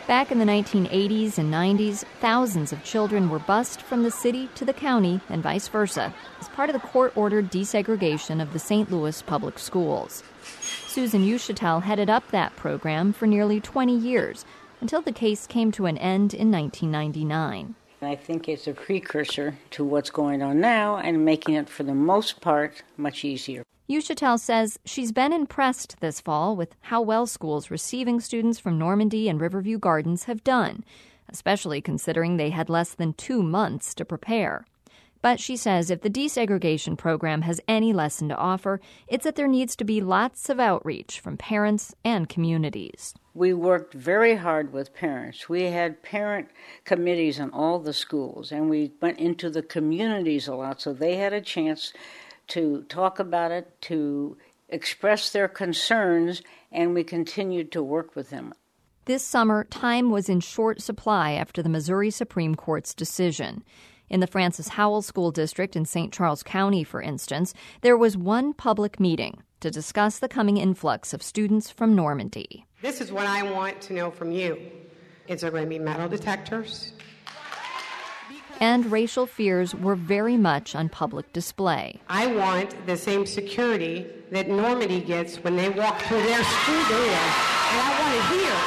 Back in the 1980s and 90s, thousands of children were bused from the city to the county and vice versa as part of the court-ordered desegregation of the St. Louis public schools. Susan Uchitel headed up that program for nearly 20 years until the case came to an end in 1999. I think it's a precursor to what's going on now and making it, for the most part, much easier. Uchitel says she's been impressed this fall with how well schools receiving students from Normandy and Riverview Gardens have done, especially considering they had less than 2 months to prepare. But she says if the desegregation program has any lesson to offer, it's that there needs to be lots of outreach from parents and communities. We worked very hard with parents. We had parent committees in all the schools, and we went into the communities a lot so they had a chance to talk about it, to express their concerns, and we continued to work with them. This summer, time was in short supply after the Missouri Supreme Court's decision. In the Francis Howell School District in St. Charles County, for instance, there was one public meeting to discuss the coming influx of students from Normandy. This is what I want to know from you. Is there going to be metal detectors? And racial fears were very much on public display. I want the same security that Normandy gets when they walk through their school door. And I want to hear.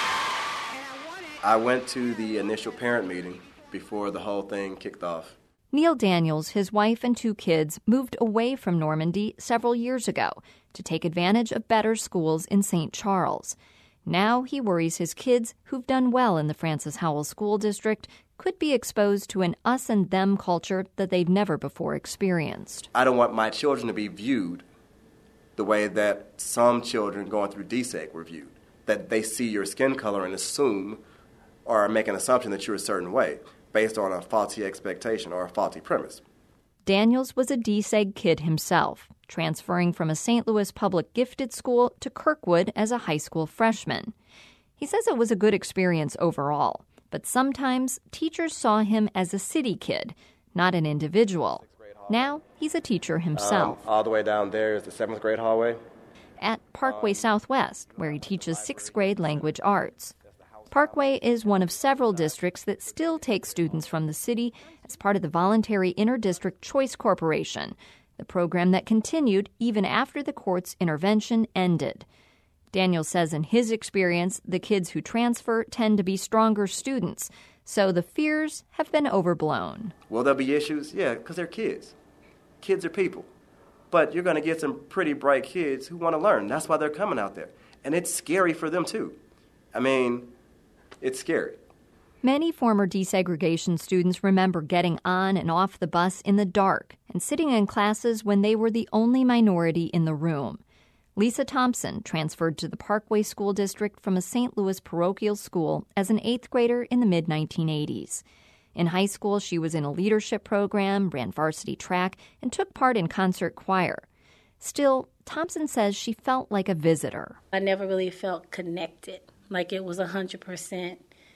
I went to the initial parent meeting before the whole thing kicked off. Neil Daniels, his wife and 2 kids, moved away from Normandy several years ago to take advantage of better schools in St. Charles. Now he worries his kids, who've done well in the Francis Howell School District, could be exposed to an us and them culture that they've never before experienced. I don't want my children to be viewed the way that some children going through DSEG were viewed, that they see your skin color and assume or make an assumption that you're a certain way based on a faulty expectation or a faulty premise. Daniels was a DSEG kid himself, transferring from a St. Louis public gifted school to Kirkwood as a high school freshman. He says it was a good experience overall, but sometimes teachers saw him as a city kid, not an individual. Now he's a teacher himself. All the way down there is the 7th grade hallway. At Parkway Southwest, where he teaches 6th grade language arts. Parkway is one of several districts that still take students from the city as part of the voluntary Inter-District Choice Corporation, the program that continued even after the court's intervention ended. Daniel says in his experience, the kids who transfer tend to be stronger students, so the fears have been overblown. Will there be issues? Yeah, because they're kids. Kids are people. But you're going to get some pretty bright kids who want to learn. That's why they're coming out there. And it's scary for them, too. I mean, it's scary. Many former desegregation students remember getting on and off the bus in the dark and sitting in classes when they were the only minority in the room. Lisa Thompson transferred to the Parkway School District from a St. Louis parochial school as an 8th grader in the mid-1980s. In high school, she was in a leadership program, ran varsity track, and took part in concert choir. Still, Thompson says she felt like a visitor. I never really felt connected, like it was 100%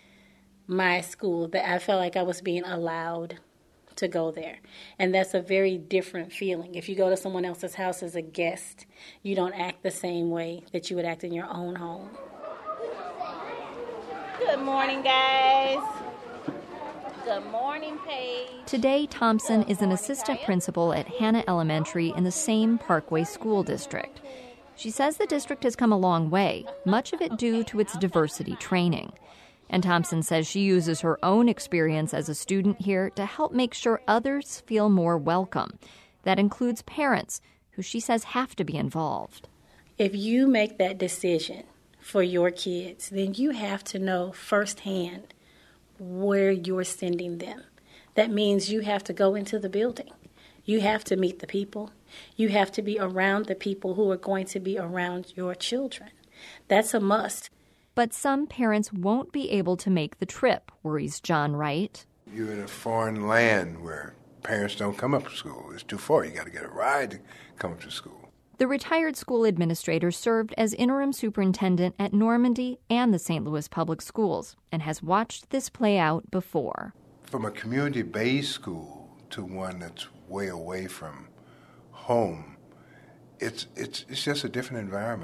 my school, that I felt like I was being allowed to go there. And that's a very different feeling. If you go to someone else's house as a guest, you don't act the same way that you would act in your own home. Good morning, guys. Good morning, Paige. Today, Thompson is an assistant principal at Hannah Elementary in the same Parkway School District. She says the district has come a long way, much of it due to its diversity training. And Thompson says she uses her own experience as a student here to help make sure others feel more welcome. That includes parents, who she says have to be involved. If you make that decision for your kids, then you have to know firsthand where you're sending them. That means you have to go into the building. You have to meet the people. You have to be around the people who are going to be around your children. That's a must. But some parents won't be able to make the trip, worries John Wright. You're in a foreign land where parents don't come up to school. It's too far. You got to get a ride to come up to school. The retired school administrator served as interim superintendent at Normandy and the St. Louis Public Schools and has watched this play out before. From a community-based school to one that's way away from home, it's just a different environment.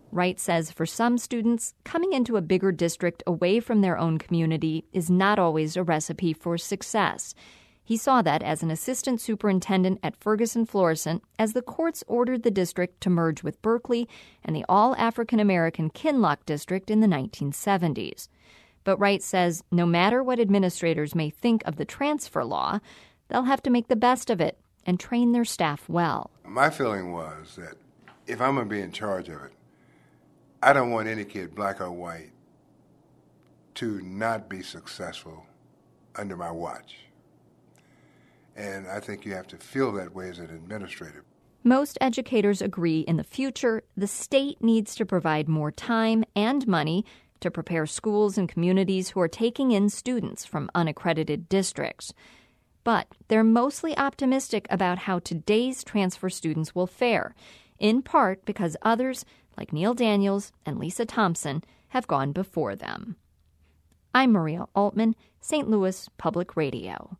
Wright says for some students, coming into a bigger district away from their own community is not always a recipe for success. He saw that as an assistant superintendent at Ferguson-Florissant as the courts ordered the district to merge with Berkeley and the all-African-American Kinloch district in the 1970s. But Wright says no matter what administrators may think of the transfer law, they'll have to make the best of it and train their staff well. My feeling was that if I'm going to be in charge of it, I don't want any kid, black or white, to not be successful under my watch. And I think you have to feel that way as an administrator. Most educators agree in the future, the state needs to provide more time and money to prepare schools and communities who are taking in students from unaccredited districts. But they're mostly optimistic about how today's transfer students will fare, in part because others, like Neil Daniels and Lisa Thompson, have gone before them. I'm Maria Altman, St. Louis Public Radio.